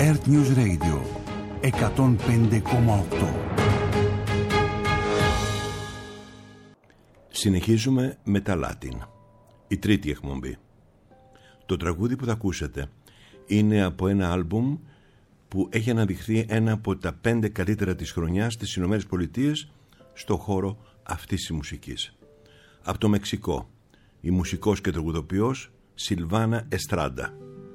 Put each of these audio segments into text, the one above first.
Earth News Radio 105,8. Συνεχίζουμε με τα Latin. Η τρίτη εκπομπή. Το τραγούδι που θα ακούσετε είναι από ένα άλμπουμ που έχει αναδειχθεί ένα από τα 5 καλύτερα της χρονιάς στις Ηνωμένες Πολιτείες στο χώρο αυτής της μουσικής. Από το Μεξικό, η μουσικός και τραγουδοποιός Σιλβάνα Εστράντα.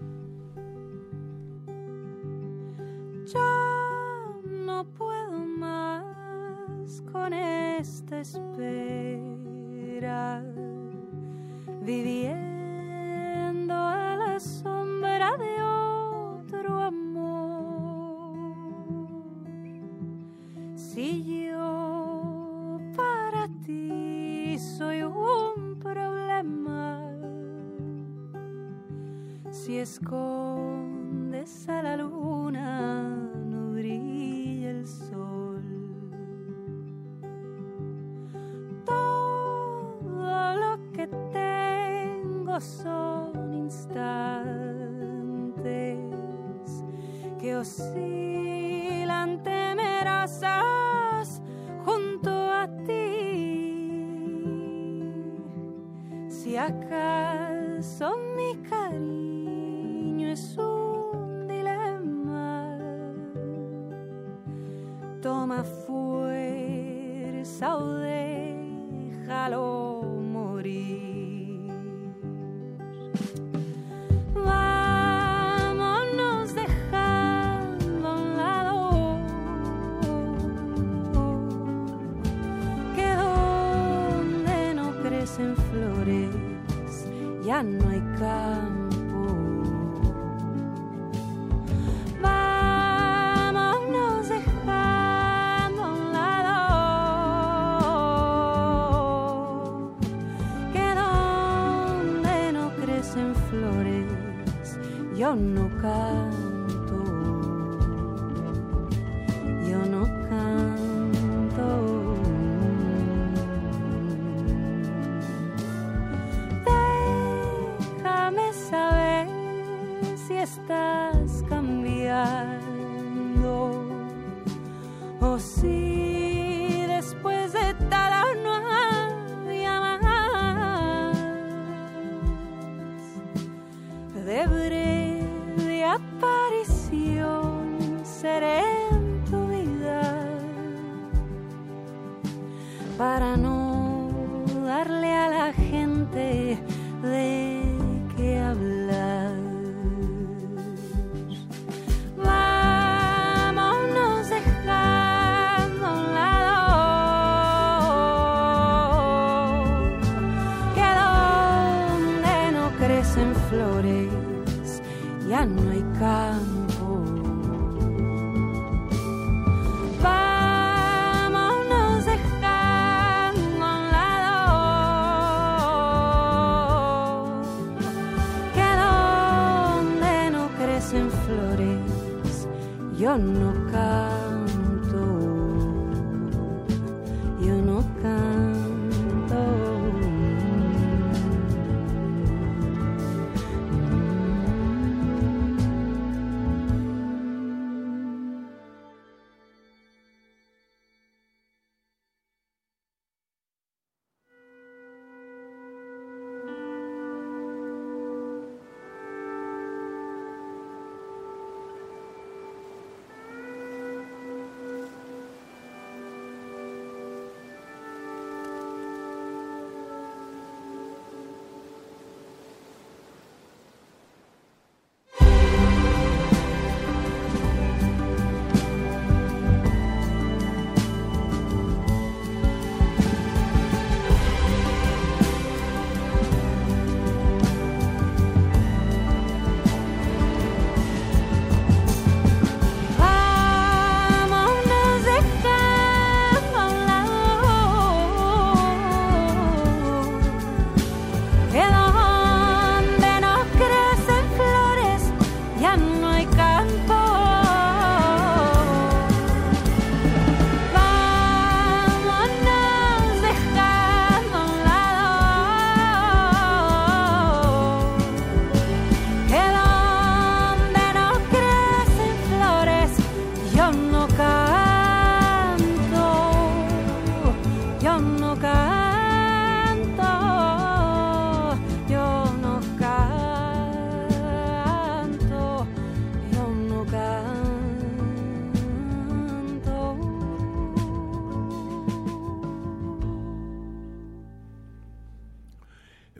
Viviendo a la sombra de otro amor. Si yo para ti soy un problema, si escondes a la luna no brilla el sol. Todo lo que tengo son instantes que oscilan temerosas junto a ti. Si acaso mi cariño es un dilema, toma fuerza o déjalo morir. Vámonos dejando a un lado que donde no crecen flores ya no hay campo. Vámonos dejando a un lado que donde no crecen flores yo no canto, yo no canto. Déjame saber si estás cambiando o si después de todo no había más. De breve aparición seré en tu vida para no darle a la gente de qué hablar. Vámonos dejando a un lado que donde no crecen flores ya no hay campo. Vámonos dejando a un lado que donde no crecen flores yo no canto, yo no canto.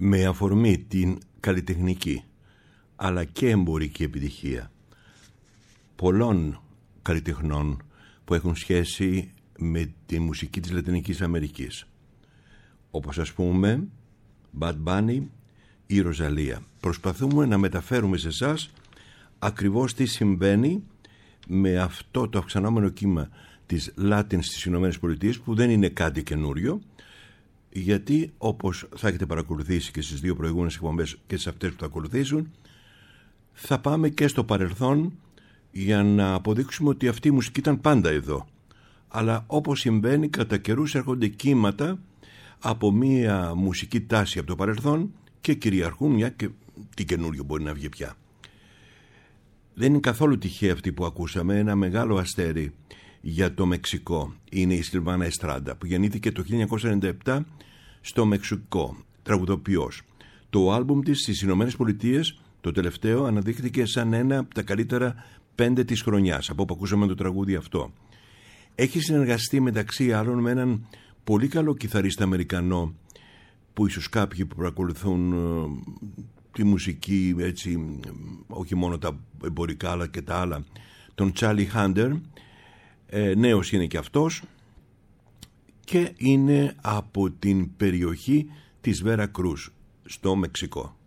με αφορμή την καλλιτεχνική αλλά και εμπορική επιτυχία πολλών καλλιτεχνών που έχουν σχέση με τη μουσική της Λατινικής Αμερικής, όπως ας πούμε Bad Bunny ή Ροζαλία. Προσπαθούμε να μεταφέρουμε σε εσάς ακριβώς τι συμβαίνει με αυτό το αυξανόμενο κύμα της Latin στις Ηνωμένες Πολιτείες, που δεν είναι κάτι καινούριο, γιατί όπως θα έχετε παρακολουθήσει και στις δύο προηγούμενες εκπομπές και σε αυτές που θα ακολουθήσουν, θα πάμε και στο παρελθόν για να αποδείξουμε ότι αυτή η μουσική ήταν πάντα εδώ. Αλλά όπως συμβαίνει, κατά καιρούς έρχονται κύματα από μία μουσική τάση από το παρελθόν και κυριαρχούν, μια και τι καινούριο μπορεί να βγει πια. Δεν είναι καθόλου τυχαία αυτή που ακούσαμε. Ένα μεγάλο αστέρι για το Μεξικό είναι η Σιλβάνα Εστράντα, που γεννήθηκε το 1997 στο Μεξικό, τραγουδοποιός. Το άλμπουμ της στις Ηνωμένες Πολιτείες, το τελευταίο, αναδείχθηκε σαν ένα από τα καλύτερα 5 της χρονιάς, από όπου ακούσαμε το τραγούδι αυτό. Έχει συνεργαστεί μεταξύ άλλων με έναν πολύ καλό κιθαρίστα Αμερικανό, που ίσως κάποιοι που παρακολουθούν τη μουσική, έτσι, όχι μόνο τα εμπορικά αλλά και τα άλλα, τον Τσάρλι Χάντερ. Νέος είναι και αυτός και είναι από την περιοχή της Βέρα Κρούς στο Μεξικό.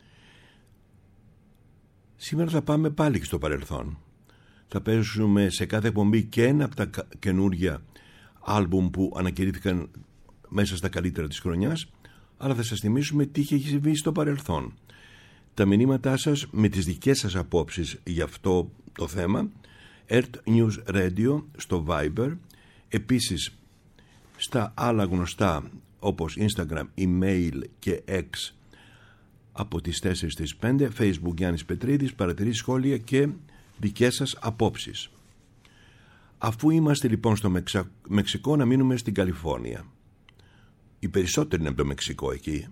Σήμερα θα πάμε πάλι στο παρελθόν. Θα παίζουμε σε κάθε εκπομπή και ένα από τα καινούργια άλμπουμ που ανακηρύθηκαν μέσα στα καλύτερα της χρονιάς, αλλά θα σας θυμίσουμε τι είχε συμβεί στο παρελθόν. Τα μηνύματά σας με τις δικές σας απόψεις για αυτό το θέμα, Earth News Radio στο Viber, επίσης στα άλλα γνωστά όπως Instagram, email και X από τις 4 στις 5, Facebook Γιάννης Πετρίδης, παρατηρήσεις, σχόλια και δικές σας απόψεις. Αφού είμαστε λοιπόν στο Μεξικό, να μείνουμε στην Καλιφόρνια. Οι περισσότεροι είναι από το Μεξικό εκεί.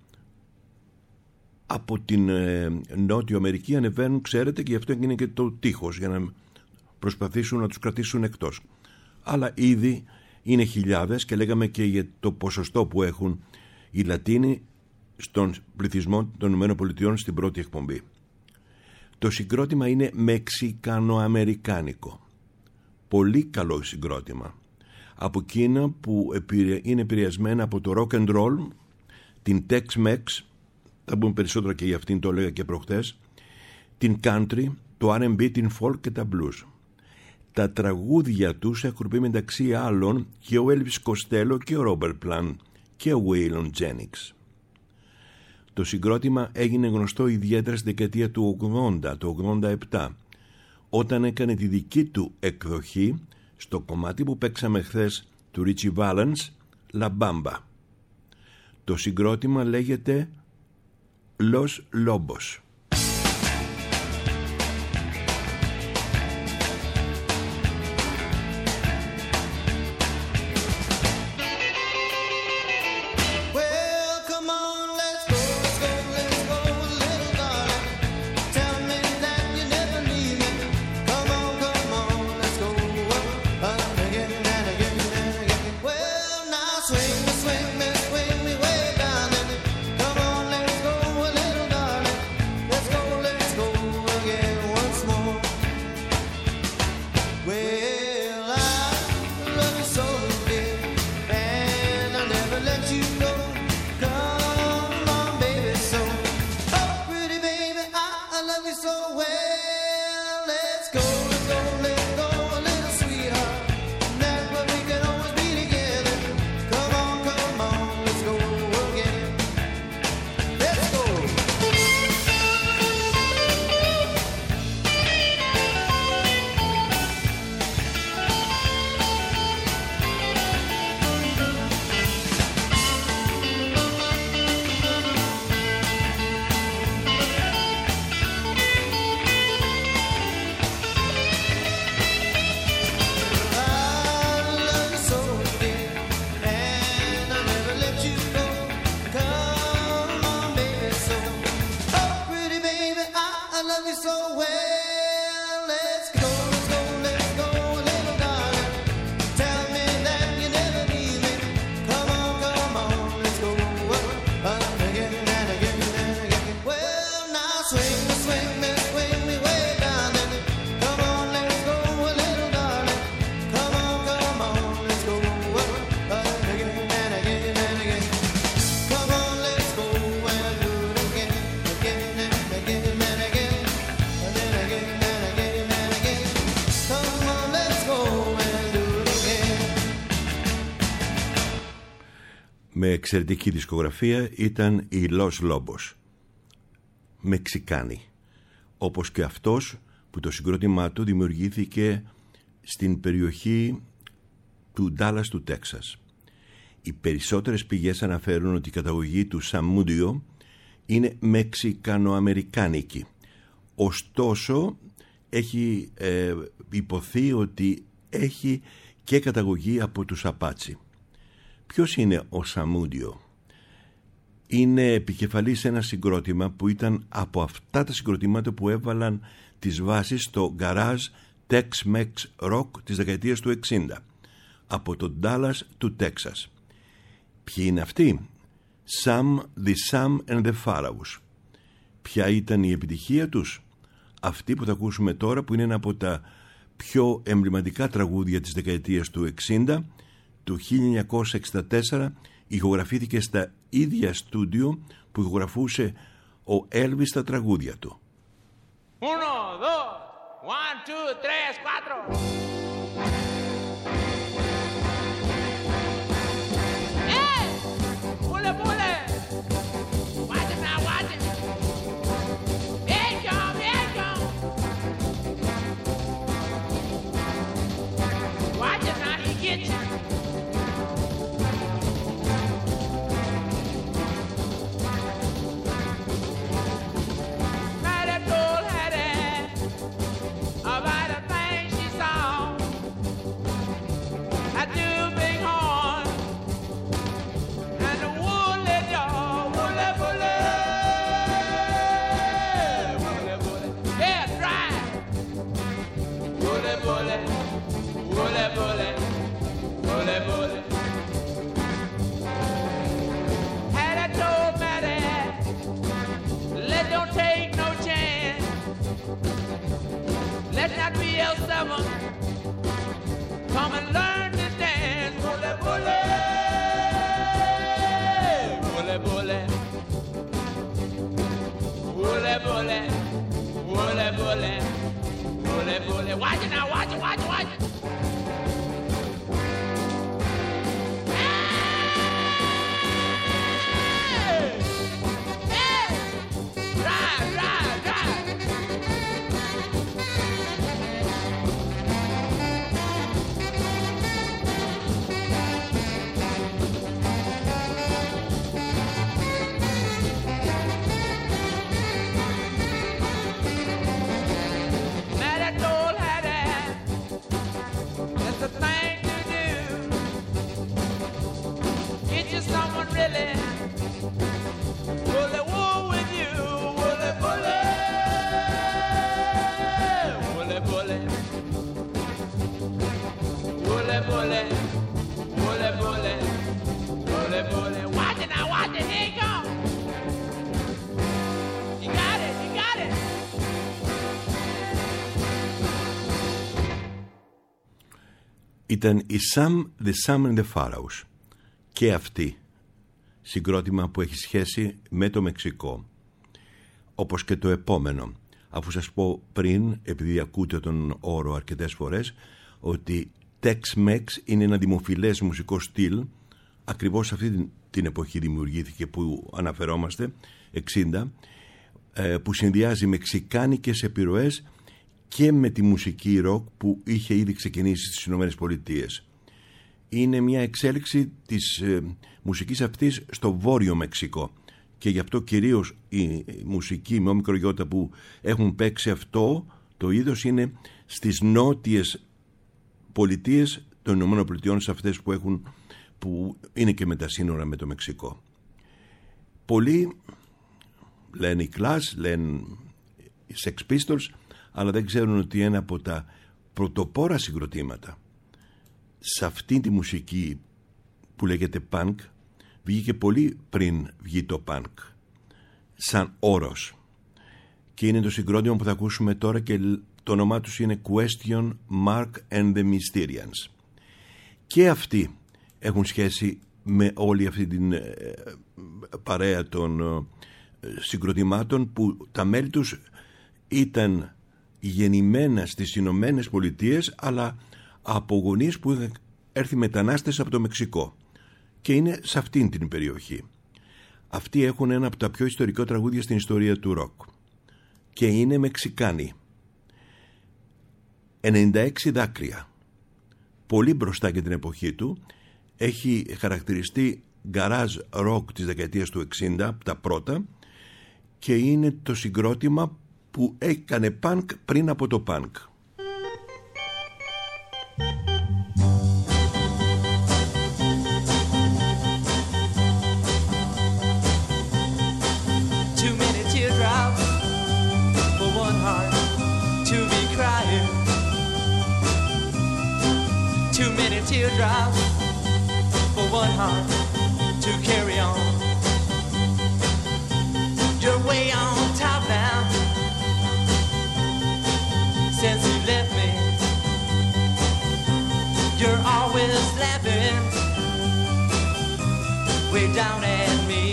Από την Νότιο Αμερική ανεβαίνουν, ξέρετε, και γι' αυτό έγινε και το τείχος, για να προσπαθήσουν να τους κρατήσουν εκτός. Αλλά ήδη είναι χιλιάδες, και λέγαμε και για το ποσοστό που έχουν οι Λατίνοι στον πληθυσμό των ΗΠΑ στην πρώτη εκπομπή. Το συγκρότημα είναι μεξικανοαμερικάνικο. Πολύ καλό συγκρότημα. Από εκείνα που είναι επηρεασμένα από το rock and roll, την Tex-Mex, θα πούμε περισσότερο και για αυτήν, το έλεγα και προχθές, την country, το R&B, την folk και τα blues. Τα τραγούδια τους έχουν πει μεταξύ άλλων και ο Elvis Costello και ο Robert Plant και ο Waylon Jennings. Το συγκρότημα έγινε γνωστό ιδιαίτερα στη δεκαετία του 80, το 87, όταν έκανε τη δική του εκδοχή στο κομμάτι που παίξαμε χθες του Richie Valens, La Bamba. Το συγκρότημα λέγεται Los Lobos. Με εξαιρετική δισκογραφία ήταν η Los Lobos, Μεξικάνοι, όπως και αυτός που το συγκρότημά του δημιουργήθηκε στην περιοχή του Ντάλλας του Τέξας. Οι περισσότερες πηγές αναφέρουν ότι η καταγωγή του Σαμούντιο είναι μεξικανοαμερικάνικη. Ωστόσο έχει υποθεί ότι έχει και καταγωγή από τους Απάτσι. Ποιος είναι ο Σαμούντιο? Είναι επικεφαλής σε ένα συγκρότημα που ήταν από αυτά τα συγκροτήματα που έβαλαν τις βάσεις στο garage Tex-Mex rock της δεκαετίας του 60 από το Dallas του Τέξας. Ποιοι είναι αυτοί? The Sam and the Pharaohs. Ποια ήταν η επιτυχία τους? Αυτή που θα ακούσουμε τώρα, που είναι ένα από τα πιο εμβληματικά τραγούδια της δεκαετίας του 60. Το 1964 ηχογραφήθηκε στα ίδια στούντιο που ηχογραφούσε ο Elvis τα τραγούδια του. 1, 2, 1, 2, 3, 4. Pule, pule. Watch it now, watch it. Here it come, here it come. Watch it now, he gets you. Come and learn to dance, bully, bully, bully, bully, bully, bully, bully, bully, bully, bully. Watch it now, watch it, watch it, watch it. Ήταν η The Sam and the Pharaohs, και αυτή συγκρότημα που έχει σχέση με το Μεξικό, όπως και το επόμενο. Αφού σας πω πριν, επειδή ακούτε τον όρο αρκετές φορές, ότι Tex-Mex είναι ένα δημοφιλές μουσικό στυλ, ακριβώς αυτή την εποχή δημιουργήθηκε που αναφερόμαστε, 60, που συνδυάζει μεξικάνικες επιρροές και με τη μουσική ροκ που είχε ήδη ξεκινήσει στις Ηνωμένες Πολιτείες. Είναι μια εξέλιξη της μουσικής αυτής στο Βόρειο Μεξικό, και γι' αυτό κυρίως η μουσική με όμικρο γιώτα που έχουν παίξει αυτό το είδος είναι στις νότιες πολιτείες των Ηνωμένων Πολιτειών, σε αυτές που είναι και με τα σύνορα με το Μεξικό. Πολλοί λένε οι Clash, λένε οι Sex Pistols, αλλά δεν ξέρουν ότι ένα από τα πρωτοπόρα συγκροτήματα σε αυτή τη μουσική που λέγεται punk βγήκε πολύ πριν βγει το punk σαν όρος, και είναι το συγκρότημα που θα ακούσουμε τώρα και το όνομά τους είναι Question Mark and the Mysterians. Και αυτοί έχουν σχέση με όλη αυτή την παρέα των συγκροτημάτων που τα μέλη τους ήταν γεννημένα στις Ηνωμένες Πολιτείες, αλλά από γονείς που είχαν έρθει μετανάστες από το Μεξικό και είναι σε αυτήν την περιοχή. Αυτοί έχουν ένα από τα πιο ιστορικά τραγούδια στην ιστορία του ροκ και είναι Μεξικάνοι. 96 δάκρυα, πολύ μπροστά για την εποχή του. Έχει χαρακτηριστεί garage rock της δεκαετίας του 60, τα πρώτα, και είναι το συγκρότημα που έκανε punk πριν από το punk. Too many teardrops for one heart to be crying. Too many teardrops for one heart to carry on. You're way on top now since you left me. You're always laughing way down at me.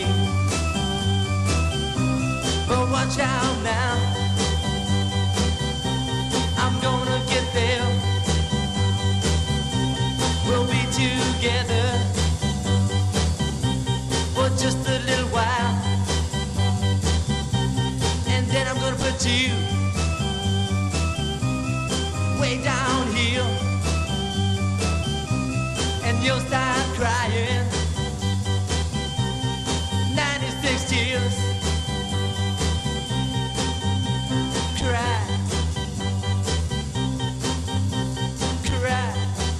But watch out now, I'm gonna get there. We'll be together for just a little while, and then I'm gonna put you way down here, and you'll start crying 96 tears. Cry, cry.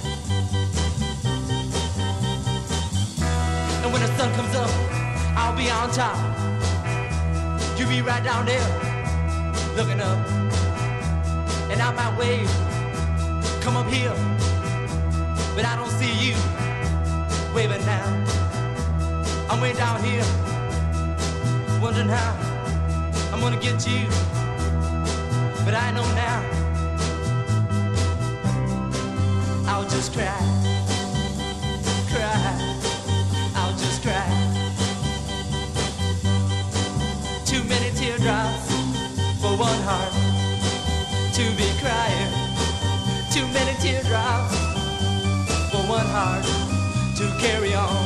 And when the sun comes up, I'll be on top. You'll be right down there, looking up. And I might wave, come up here, but I don't see you waving now. I'm way down here, wondering how I'm gonna get you. But I know now, I'll just cry, cry, I'll just cry. Too many teardrops for one heart to be crying. Too many teardrops for one heart to carry on.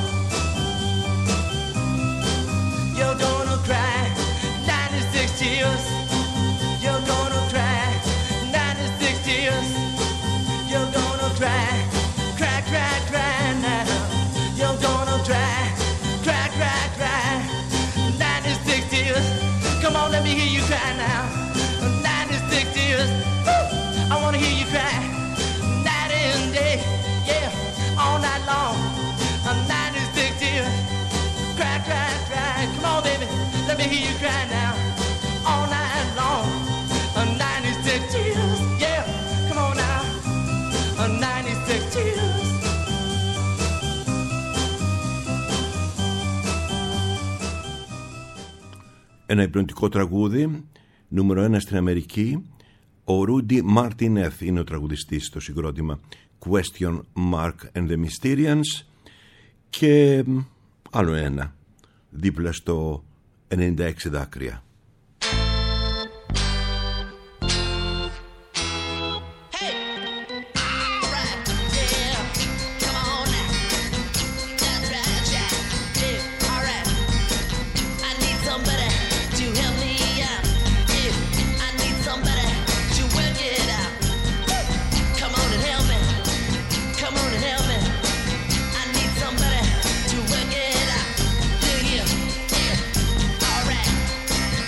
You're gonna cry 96 tears. You're gonna cry 96 tears. You're gonna cry, cry, cry, cry now. You're gonna cry, cry, cry, cry 96 tears. Come on, let me hear you cry now. 96 tears. Woo! I wanna hear you cry night and day, yeah, all night long. 96 tears. Cry, cry, cry. Come on, baby, let me hear you cry now. All night long. 96 tears, yeah, come on now. 96 tears. Ένα υπνοτικό τραγούδι, νούμερο 1 στην Αμερική. Ο Ρούντι Μαρτίνεθ είναι ο τραγουδιστής στο συγκρότημα Question Mark and the Mysterians. Και άλλο ένα δίπλα στο 96 δάκρυα. Alright.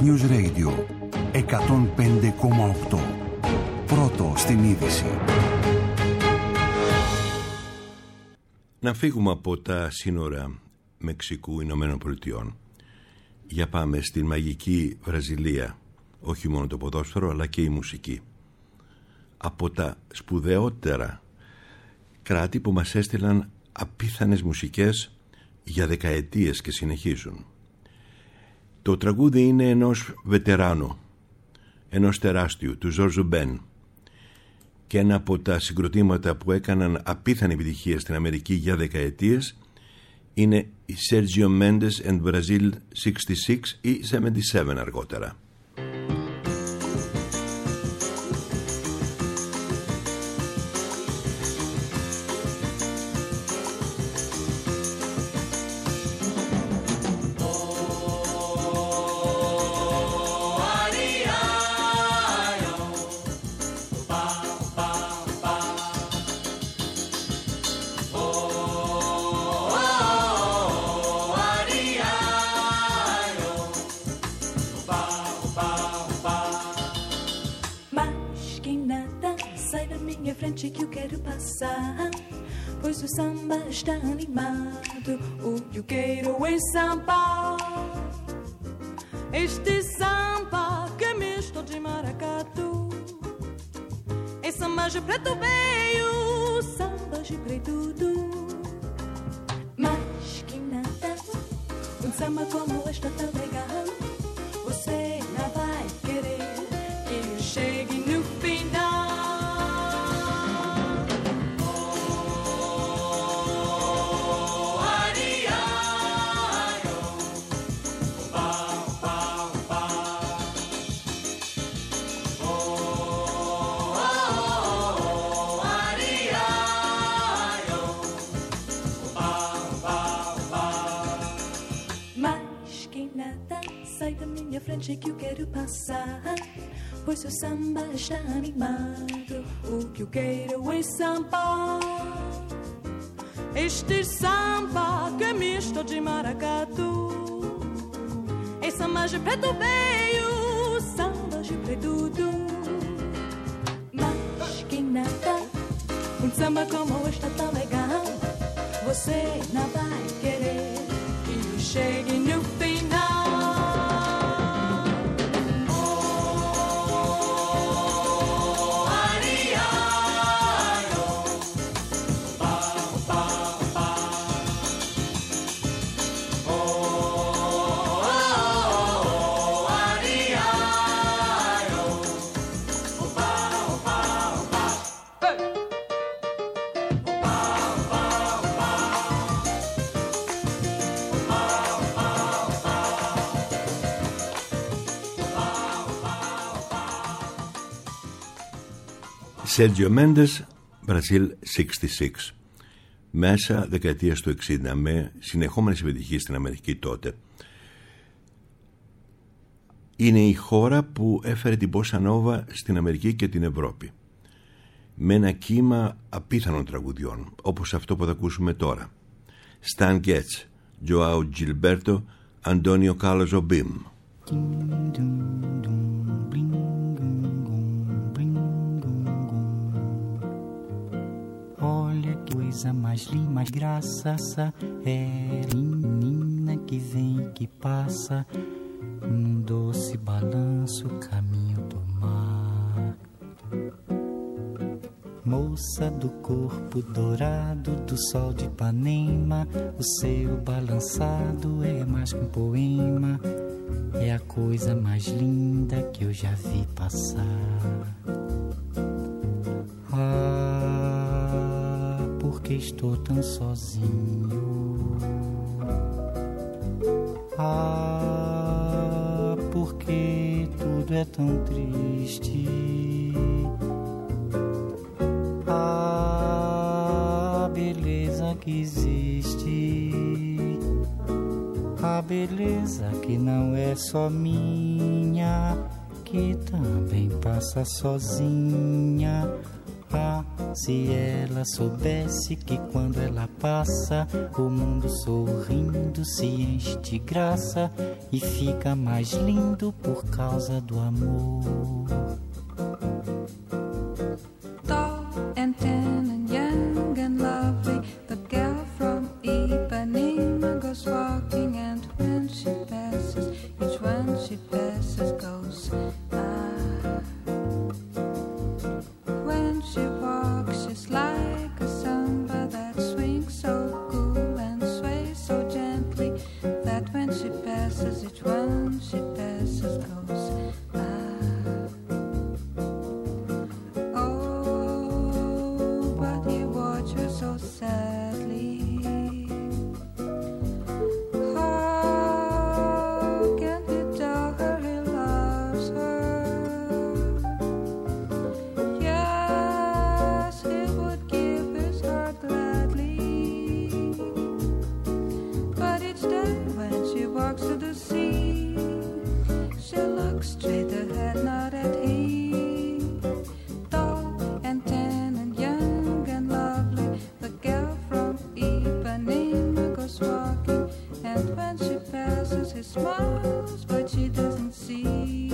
News Radio 105,8. Πρώτο στην είδηση. Να φύγουμε από τα σύνορα Μεξικού-Ηνωμένων Πολιτειών. Για πάμε στην μαγική Βραζιλία. Όχι μόνο το ποδόσφαιρο αλλά και η μουσική. Από τα σπουδαιότερα κράτη που μας έστειλαν απίθανες μουσικές για δεκαετίες και συνεχίζουν. Το τραγούδι είναι ενός βετεράνου, ενός τεράστιου, του Ζόρζο Μπεν, και ένα από τα συγκροτήματα που έκαναν απίθανη επιτυχία στην Αμερική για δεκαετίες είναι η Sergio Mendes and Brazil 66 ή 77 αργότερα. Que eu quero passar, pois o samba está animado. O que eu quero é samba. Este samba que é misto de maracatu. É samba de preto veio, samba de preto tudo. Mas que nada, samba como esta tão legal. Você não vai querer que eu chegue no final. Frente que eu quero passar, pois o samba está animado. O que eu quero é samba. Este samba que é misto de maracatu. É samba de preto veio, samba de preto tudo. Mas que nada, samba como esta tão legal. Você não vai querer que eu chegue no final. Sergio Mendes, Brazil 66. Μέσα δεκαετίας του 60, με συνεχόμενες επιτυχίες στην Αμερική τότε. Είναι η χώρα που έφερε την Bossa Nova στην Αμερική και την Ευρώπη. Με ένα κύμα απίθανων τραγουδιών, όπως αυτό που θα ακούσουμε τώρα. Stan Getz, João Gilberto, Antônio Carlos Jobim. Olha que coisa mais linda, mais graça, é menina que vem e que passa num doce balanço caminho do mar. Moça do corpo dourado do sol de Ipanema, o seu balançado é mais que um poema, é a coisa mais linda que eu já vi passar. Porque estou tão sozinho. Porque tudo é tão triste. Beleza que existe. A beleza que não é só minha, que também passa sozinha. Se ela soubesse que quando ela passa, o mundo sorrindo se enche de graça e fica mais lindo por causa do amor. Tall and tan and young and lovely, the girl from Ipanema goes walking, and when she passes, each one she passes goes ah. When she walks, she's like a samba that swings so cool and sways so gently, that when she passes, each one she passes goes ah. Oh, but he watched her so sadly. How can he tell her he loves her? Yes, he would give his heart gladly. But each day when she walks to the sea, she looks straight ahead, not at him. Tall and tan and young and lovely, the girl from Ipanema goes walking, and when she passes, he smiles, but she doesn't see.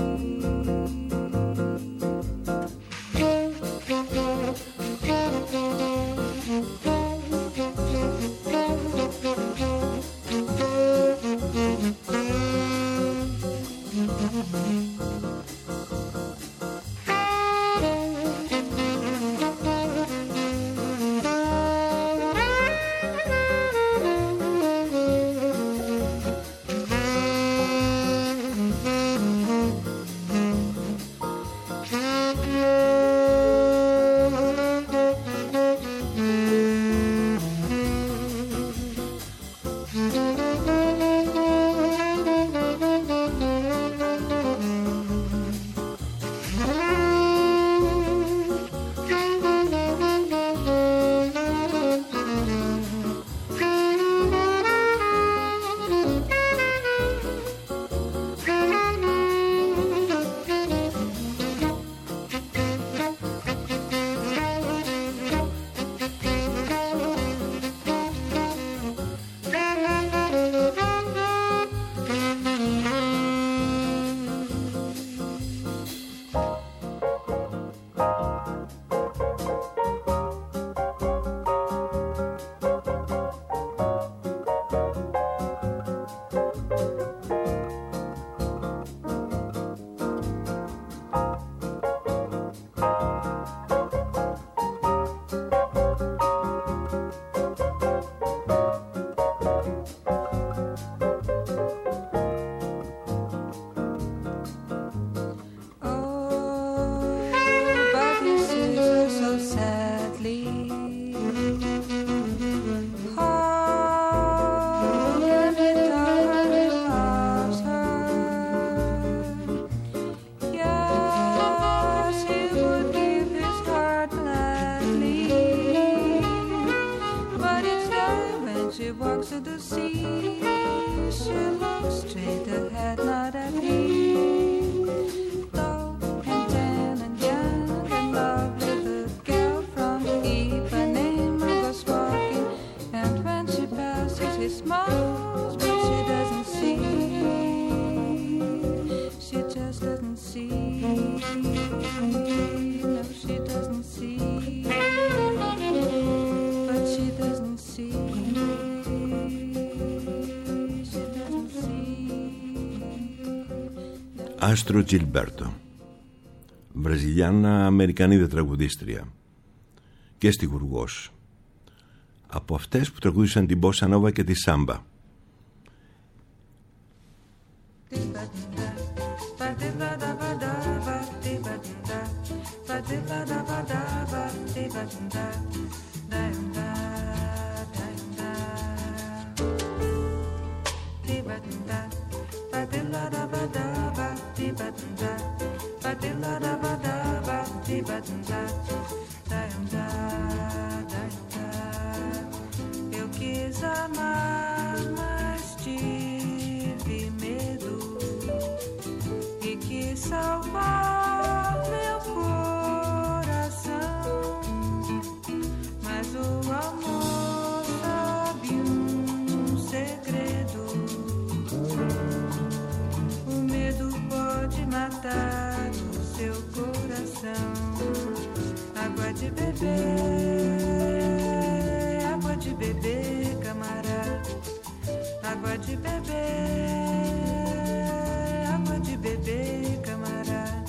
Άστρο Τζιλμπέρτο, Βραζιλιάνα Αμερικανίδα τραγουδίστρια και στιχουργός, από αυτές που τραγούδισαν την Μπόσα Νόβα και τη Σάμπα. Eu quis amar, mas tive medo e quis salvar meu coração. coração. Água de beber, camarada. Água de beber, camarada.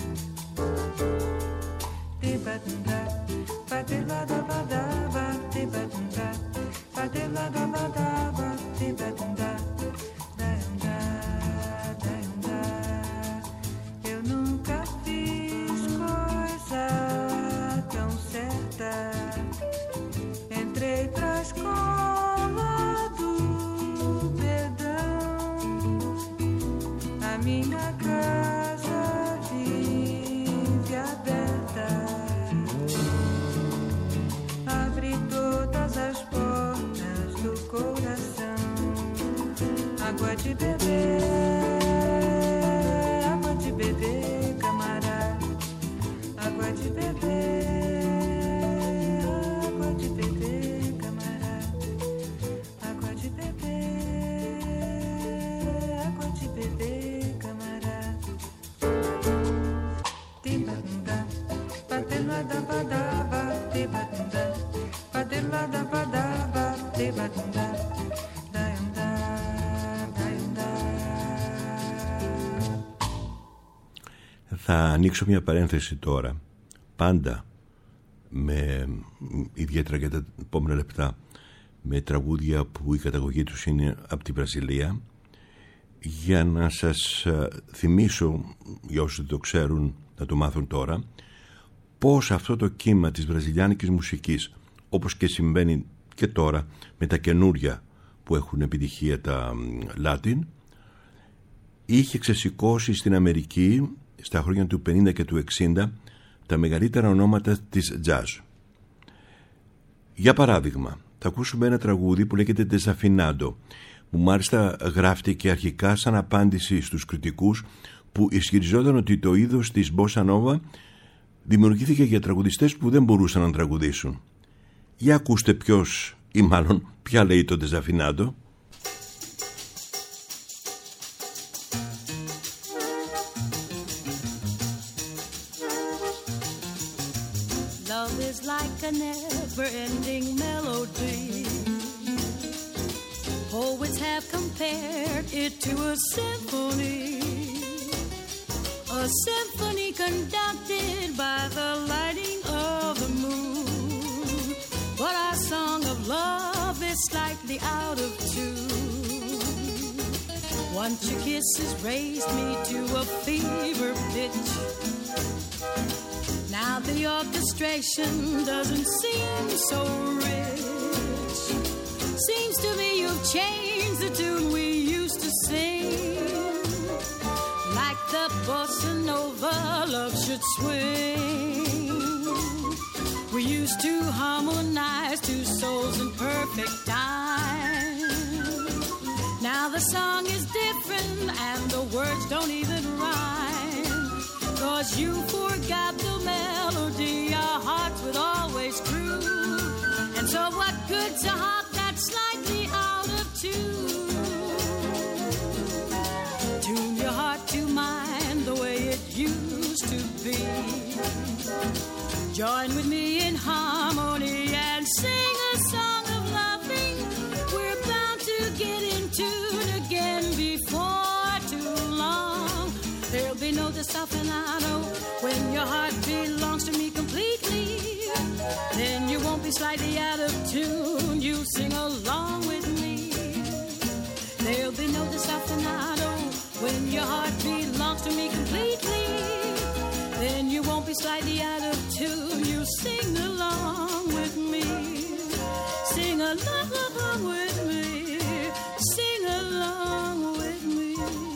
Te-ba-dum-da, ba-de-la-da-ba-da-ba, te-ba-dum-da, ba-de-la-da-ba-da-ba, te-ba-dum-da, da-yum-da, da-yum-da. Eu nunca fiz coisa tão certa. Entrei pra escola do perdão. A minha casa vive aberta. Abre todas as portas do coração. Água de beber, camarada. Água de beber, camarada. Água de beber, camarada. Te-ba-dum-da, ba-de-la-da-ba-da-ba, te-ba-dum-da, ba-de-la-da-ba-da-ba, te-ba-dum-da, da-yum-da, da-yum-da. Θα ανοίξω μια παρένθεση τώρα. Πάντα ιδιαίτερα για τα επόμενα λεπτά, με τραγούδια που η καταγωγή τους είναι από τη Βραζιλία, για να σας θυμίσω, για όσους δεν το ξέρουν να το μάθουν τώρα, πως αυτό το κύμα της βραζιλιάνικης μουσικής, όπως και συμβαίνει και τώρα με τα καινούρια που έχουν επιτυχία τα Latin, είχε ξεσηκώσει στην Αμερική στα χρόνια του 50 και του 60 τα μεγαλύτερα ονόματα της jazz. Για παράδειγμα, θα ακούσουμε ένα τραγούδι που λέγεται Desafinado, που μάλιστα γράφτηκε αρχικά σαν απάντηση στους κριτικούς που ισχυριζόταν ότι το είδος της Bossa Nova δημιουργήθηκε για τραγουδιστές που δεν μπορούσαν να τραγουδήσουν. Για ακούστε ποιος, ή μάλλον ποια λέει το Desafinado. Love is like a never-ending melody. Poets have compared it to a symphony. A symphony conducted by the lighting of the moon. But our song of love is slightly out of tune. Once your kisses raised me to a fever pitch. Now the orchestration doesn't seem so rich. Seems to me you've changed the tune we used to sing. Like the bossa nova love should swing. We used to harmonize two souls in perfect time. Now the song is different and the words don't even rhyme. 'Cause you forgot the melody our hearts would always groove. And so what good's a heart that's slightly out of tune? Tune your heart to mine the way it used to be. Join with me in harmony and sing a song of loving. We're bound to get in tune again before too long. There'll be no desafinado when your heart belongs to me completely. Then you won't be slightly out of tune. You sing along with me. There'll be no desafinado when your heart belongs to me completely. Then you won't be slightly out of tune. You sing along with me. Sing along with me. Sing along with me.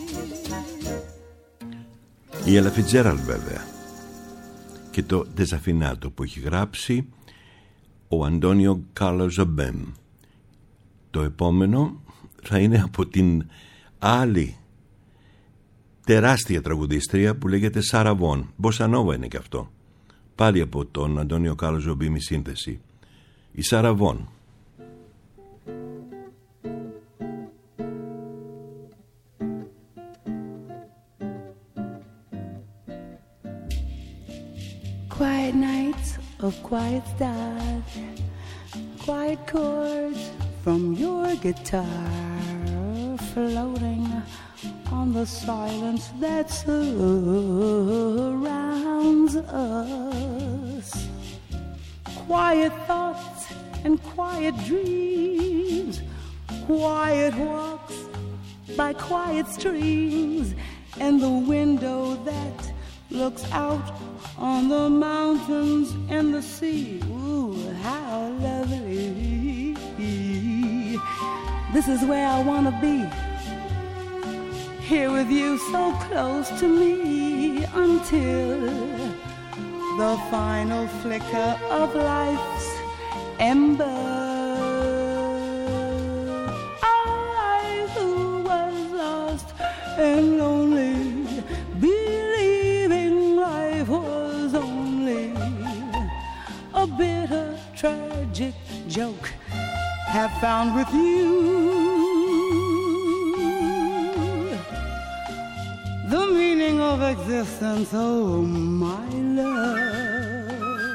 Η Ella Fitzgerald βέβαια, και το Desafinado που έχει γράψει ο Αντώνιο Κάρλος Ζομπέμ. Το επόμενο θα είναι από την άλλη τεράστια τραγουδίστρια που λέγεται Σάρα Βον. Bossa Nova είναι και αυτό. Πάλι από τον Αντώνιο Κάρλος Ζομπέμ η σύνθεση. Η Σάρα Βον. Quiet nights of quiet stars, quiet chords from your guitar, floating on the silence that surrounds us. Quiet thoughts and quiet dreams, quiet walks by quiet streams, and the window that looks out on the mountains and the sea. Ooh, how lovely. This is where I want to be, here with you so close to me, until the final flicker of life's ember. I who was lost and lonely, believing life was only a bitter, tragic joke, have found with you the meaning of existence, oh my love.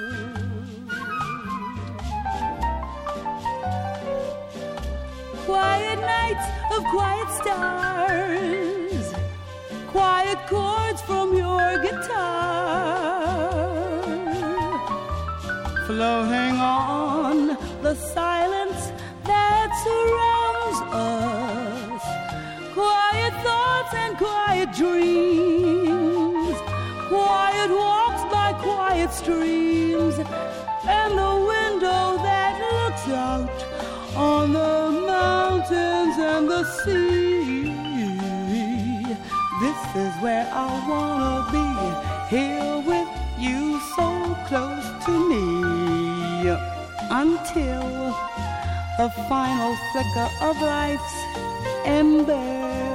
Quiet nights of quiet stars, quiet chords from your guitar, floating on the silence that surrounds us. Quiet thoughts and quiet dreams, quiet walks by quiet streams, and the window that looks out on the mountains and the sea. This is where I wanna be, here with you so close to me, until the final flicker of life's ember.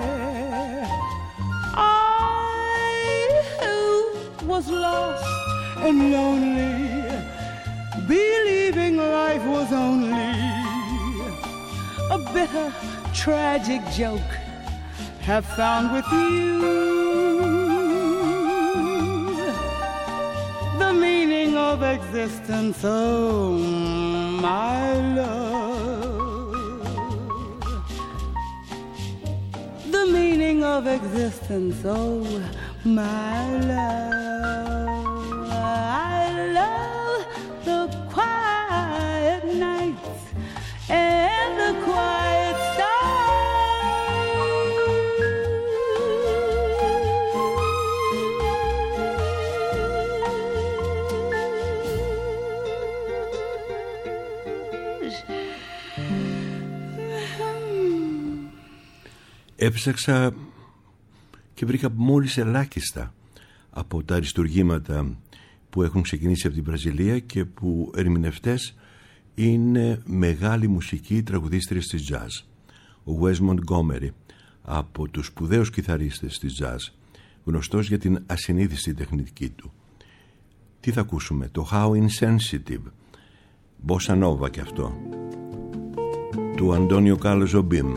I who was lost and lonely, believing life was only a bitter, tragic joke, have found with you the meaning of existence, oh my love. The meaning of existence, oh my love. I love the quiet nights and the quiet stars. Έψαξα και βρήκα μόλις ελάχιστα από τα αριστουργήματα που έχουν ξεκινήσει από την Βραζιλία και που ερμηνευτές είναι μεγάλη μουσική τραγουδίστριες της jazz. Ο Wes Montgomery, από τους σπουδαίους κιθαρίστες της jazz, γνωστός για την ασυνείδηστη τεχνική του. Τι θα ακούσουμε? Το How Insensitive, Bossa Nova κι αυτό, του Αντώνιο Κάρλος Ζομπίμ.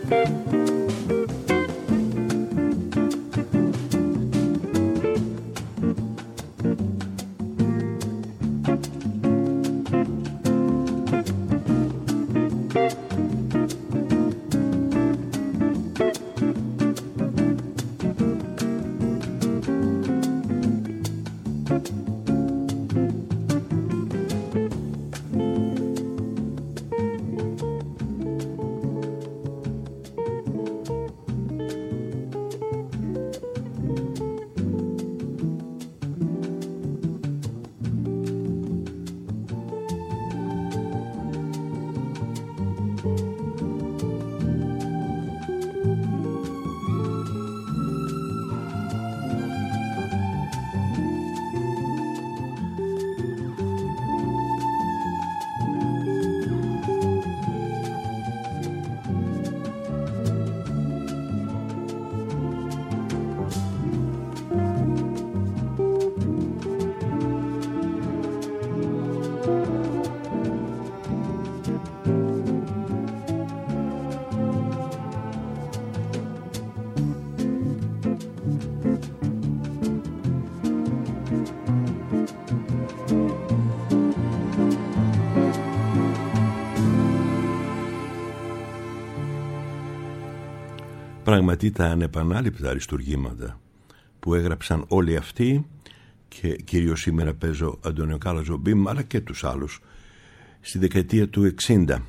Πραγματι τα ανεπανάληπτα αριστουργήματα που έγραψαν όλοι αυτοί, και κυρίως σήμερα παίζω Αντώνιο Κάλλα Ζομπίμ, αλλά και τους άλλους, στη δεκαετία του 60,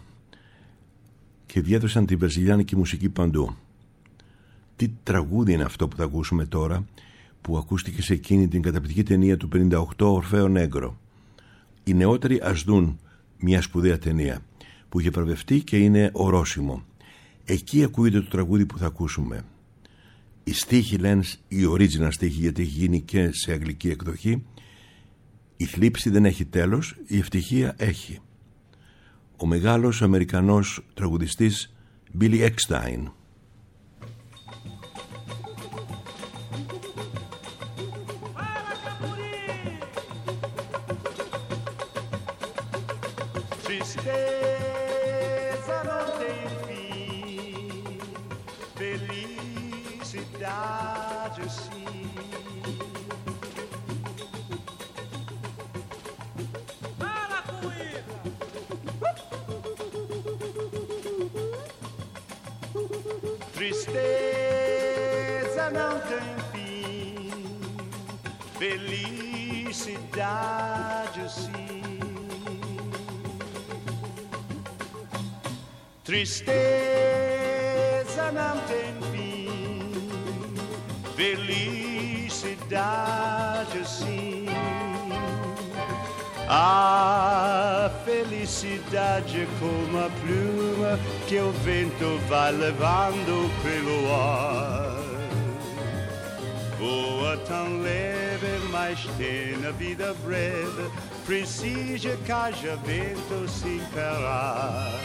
και διέδωσαν τη βραζιλιάνικη μουσική παντού. Τι τραγούδι είναι αυτό που θα ακούσουμε τώρα, που ακούστηκε σε εκείνη την καταπληκτική ταινία του 58, Ορφέο Νέγκρο. Οι νεότεροι ας δουν μια σπουδαία ταινία που είχε βραβευτεί και είναι ορόσημο. Εκεί ακούγεται το τραγούδι που θα ακούσουμε. Οι στίχοι λένε, η original στίχοι, γιατί έχει γίνει και σε αγγλική εκδοχή. Η θλίψη δεν έχει τέλος, η ευτυχία έχει. Ο μεγάλος Αμερικανός τραγουδιστής Billy Eckstine. Tristeza não tem fim, felicidade sim. Tristeza não tem fim, felicidade sim. A felicidade é como a pluma que o vento vai levando pelo ar. Voa tão leve, mas tem a vida breve, precisa que haja vento sem parar.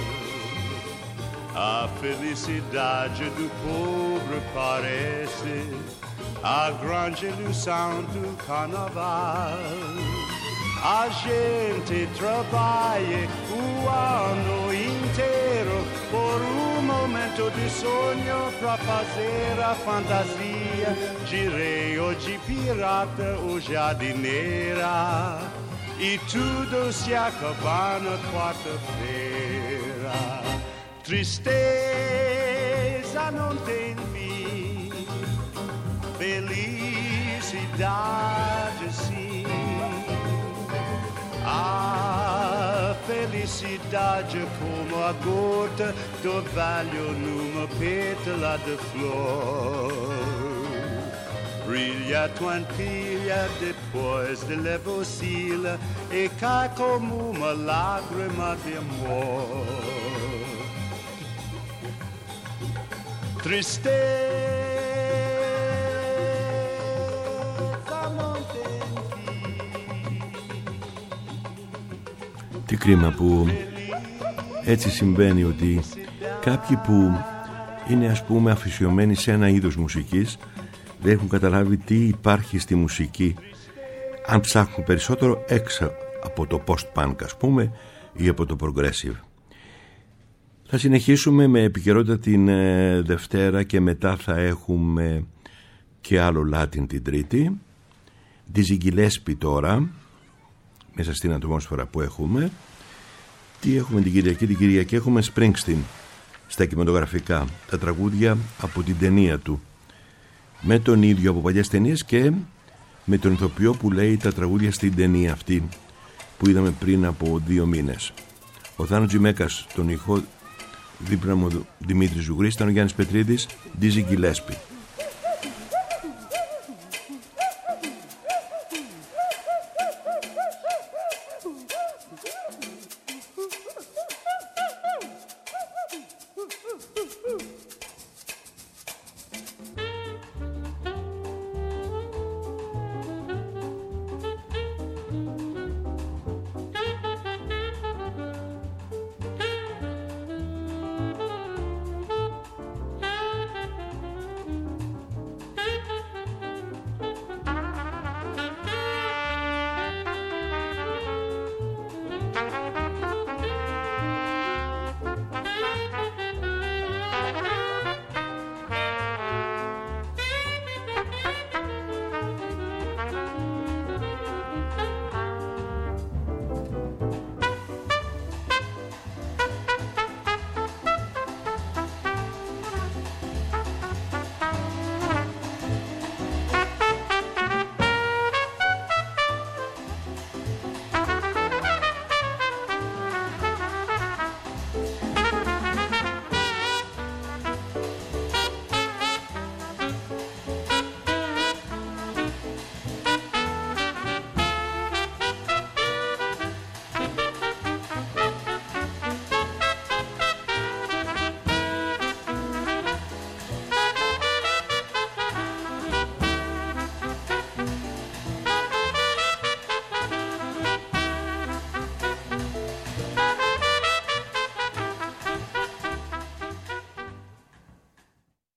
A felicidade do pobre parece a grande ilusão do carnaval. A gente trabalha o ano inteiro por momento de sonho pra fazer a fantasia de rei ou de pirata ou jardineira. E tudo se acaba na quarta-feira. Tristeza não tem fim, felicidade sim. A felicidade é como a gota do orvalho numa pétala de flor. Brilha a tua antilha, depois de leve oscila e cai como uma lágrima de amor. Tristeza não tem fim. Τι κρίμα που έτσι συμβαίνει, ότι κάποιοι που είναι, ας πούμε, αφησιωμένοι σε ένα είδος μουσικής δεν έχουν καταλάβει τι υπάρχει στη μουσική, αν ψάχνουν περισσότερο έξω από το post-punk, ας πούμε, ή από το progressive. Θα συνεχίσουμε με επικαιρότητα την Δευτέρα και μετά θα έχουμε και άλλο Λάτιν την Τρίτη. Dizzy Gillespie τώρα, μέσα στην ατμόσφαιρα που έχουμε. Τι έχουμε την Κυριακή? Την Κυριακή έχουμε Springsteen στα κινηματογραφικά, τα τραγούδια από την ταινία του, με τον ίδιο από παλιές ταινίες και με τον ηθοποιό που λέει τα τραγούδια στην ταινία αυτή που είδαμε πριν από 2 μήνες. Ο Θάνος Τζιμέκας, τον ηχό, δίπλα μου Δημήτρης Ζουγρής, ήταν ο Γιάννης Πετρίδης, Dizzy Gillespie.